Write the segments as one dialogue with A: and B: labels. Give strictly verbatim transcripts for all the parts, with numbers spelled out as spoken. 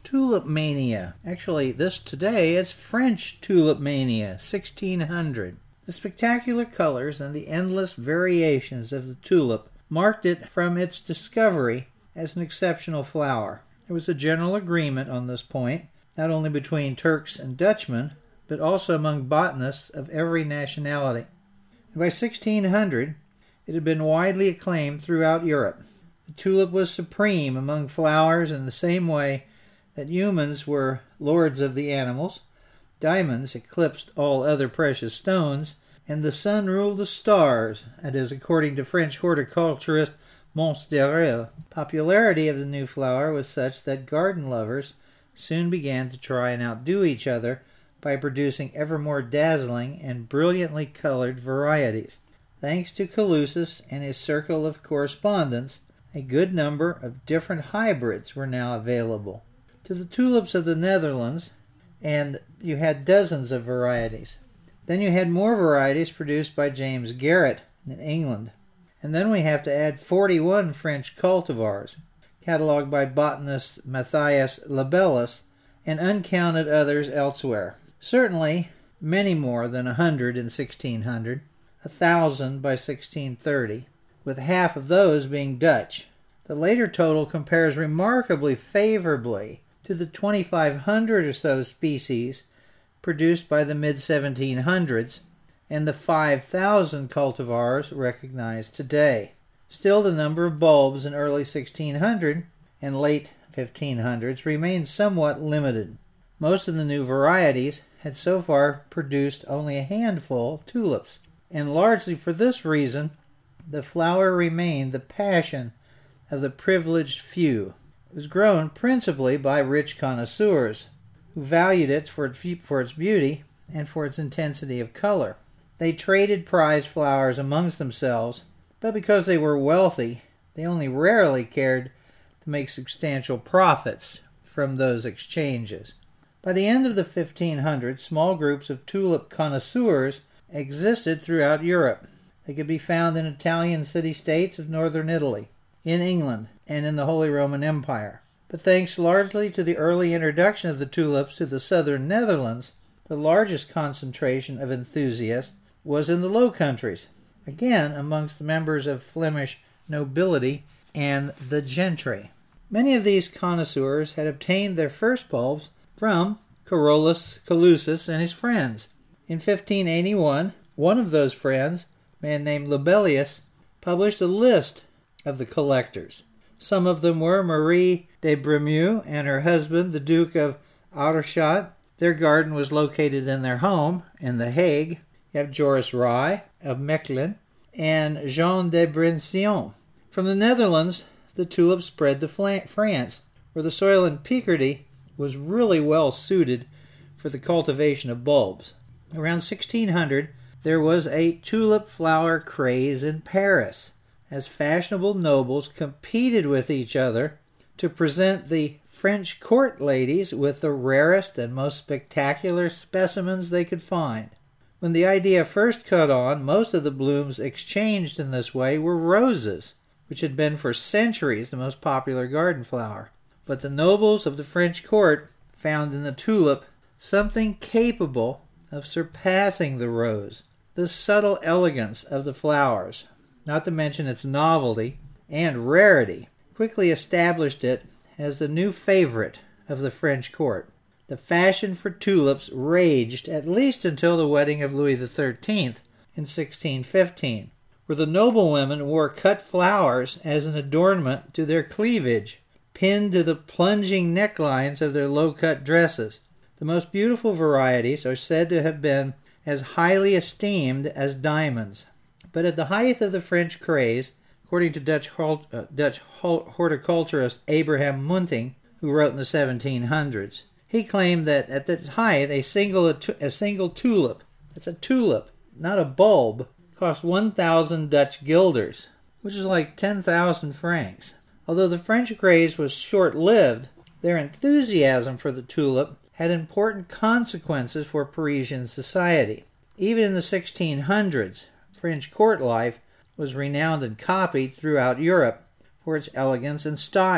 A: Tulip Mania. Actually, this today, it's French Tulip Mania, sixteen hundred. The spectacular colors and the endless variations of the tulip marked it from its discovery as an exceptional flower. There was a general agreement on this point, not only between Turks and Dutchmen, but also among botanists of every nationality. And by sixteen hundred, it had been widely acclaimed throughout Europe. The tulip was supreme among flowers in the same way that humans were lords of the animals, diamonds eclipsed all other precious stones, and the sun ruled the stars, that is, according to French horticulturist Mons Deraille. Popularity of the new flower was such that garden lovers soon began to try and outdo each other by producing ever more dazzling and brilliantly colored varieties. Thanks to Coleusis and his circle of correspondence, a good number of different hybrids were now available. To the tulips of the Netherlands, and you had dozens of varieties. Then you had more varieties produced by James Garrett in England. And then we have to add forty-one French cultivars, catalogued by botanist Matthias Labellus, and uncounted others elsewhere. Certainly many more than a hundred in sixteen hundred, a thousand by sixteen thirty, with half of those being Dutch. The later total compares remarkably favorably to the twenty-five hundred or so species produced by the mid seventeen hundreds and the five thousand cultivars recognized today. Still, the number of bulbs in early sixteen hundred and late fifteen hundreds remained somewhat limited. Most of the new varieties had so far produced only a handful of tulips, and largely for this reason, the flower remained the passion of the privileged few. It was grown principally by rich connoisseurs, who valued it for its, for its beauty and for its intensity of color. They traded prized flowers amongst themselves, but because they were wealthy, they only rarely cared to make substantial profits from those exchanges. By the end of the fifteen hundreds, small groups of tulip connoisseurs existed throughout Europe. They could be found in Italian city-states of northern Italy, in England, and in the Holy Roman Empire. But thanks largely to the early introduction of the tulips to the southern Netherlands, the largest concentration of enthusiasts was in the Low Countries, again amongst the members of Flemish nobility and the gentry. Many of these connoisseurs had obtained their first bulbs from Carolus Coleusis and his friends. In fifteen eighty-one, one of those friends, a man named Labellius, published a list of the collectors. Some of them were Marie de Bremieux and her husband, the Duke of Aldershot. Their garden was located in their home in The Hague. You have Joris Rye of Mechlin and Jean de Brincion. From the Netherlands, the tulips spread to France, where the soil in Picardy was really well suited for the cultivation of bulbs. Around sixteen hundred, there was a tulip flower craze in Paris, as fashionable nobles competed with each other to present the French court ladies with the rarest and most spectacular specimens they could find. When the idea first caught on, most of the blooms exchanged in this way were roses, which had been for centuries the most popular garden flower. But the nobles of the French court found in the tulip something capable of surpassing the rose. The subtle elegance of the flowers, not to mention its novelty and rarity, quickly established it as the new favorite of the French court. The fashion for tulips raged at least until the wedding of Louis the thirteenth in sixteen fifteen, where the noblewomen wore cut flowers as an adornment to their cleavage, pinned to the plunging necklines of their low-cut dresses. The most beautiful varieties are said to have been as highly esteemed as diamonds. But at the height of the French craze, according to Dutch, uh, Dutch horticulturist Abraham Munting, who wrote in the seventeen hundreds, he claimed that at its height a single, a single tulip, that's a tulip, not a bulb, cost one thousand Dutch guilders, which is like ten thousand francs. Although the French craze was short-lived, their enthusiasm for the tulip had important consequences for Parisian society. Even in the sixteen hundreds, French court life was renowned and copied throughout Europe for its elegance and style.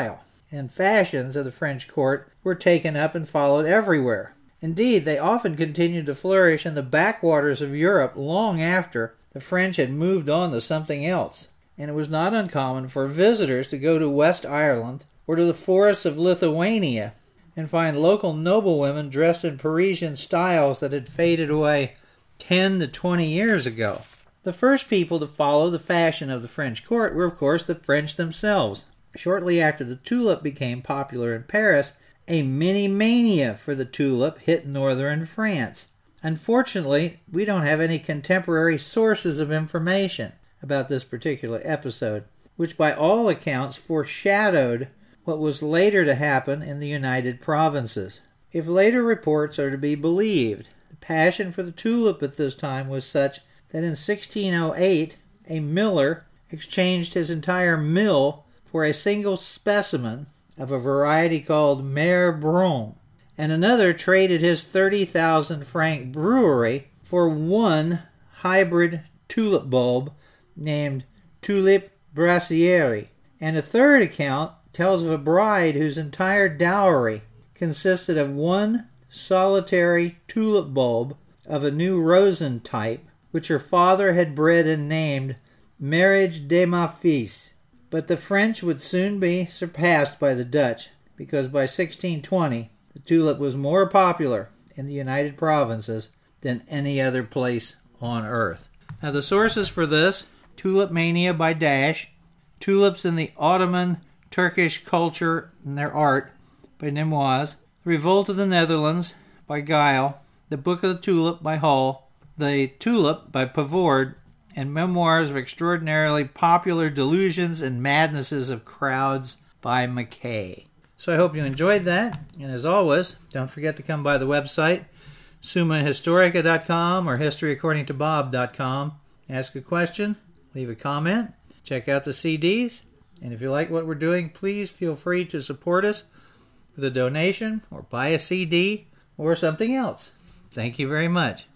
A: and fashions of the French court were taken up and followed everywhere. Indeed, they often continued to flourish in the backwaters of Europe long after the French had moved on to something else, and it was not uncommon for visitors to go to West Ireland or to the forests of Lithuania and find local noblewomen dressed in Parisian styles that had faded away ten to twenty years ago. The first people to follow the fashion of the French court were, of course, the French themselves. Shortly after the tulip became popular in Paris, a mini-mania for the tulip hit northern France. Unfortunately, we don't have any contemporary sources of information about this particular episode, which by all accounts foreshadowed what was later to happen in the United Provinces. If later reports are to be believed, the passion for the tulip at this time was such that in sixteen oh eight, a miller exchanged his entire mill for a single specimen of a variety called Mer Brun, and another traded his thirty thousand franc brewery for one hybrid tulip bulb named Tulipe Brasserie. And a third account tells of a bride whose entire dowry consisted of one solitary tulip bulb of a new Rosen type, which her father had bred and named Marriage de ma Fils. But the French would soon be surpassed by the Dutch, because by sixteen twenty, the tulip was more popular in the United Provinces than any other place on earth. Now the sources for this: Tulip Mania by Dash, Tulips in the Ottoman Turkish Culture and Their Art by Nemours, The Revolt of the Netherlands by Geil, The Book of the Tulip by Hull, The Tulip by Pavord, and Memoirs of Extraordinarily Popular Delusions and Madnesses of Crowds by Mackay. So I hope you enjoyed that, and as always, don't forget to come by the website, summa historica dot com or history according to bob dot com. Ask a question, leave a comment, check out the C Ds, and if you like what we're doing, please feel free to support us with a donation or buy a C D or something else. Thank you very much.